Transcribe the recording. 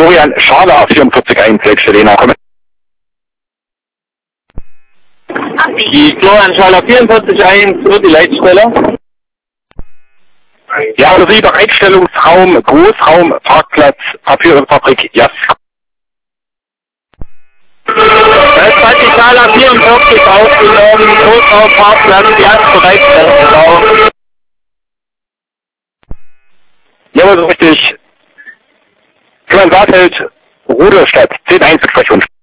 Florian Scharler 44-1, Lena, komm. Die Florian Scharler 44-1 wird die Leitstelle. Ja, also Sie Bereitstellungsraum, Großraum, Parkplatz, Papierfabrik, ja. Das hat die Scharler 44 aufgenommen, Großraum, Parkplatz, ja, Bereitstellungsraum. Jawohl, so richtig. Köln-Saarfeld, Rudolstadt, 10-1 Besprechung.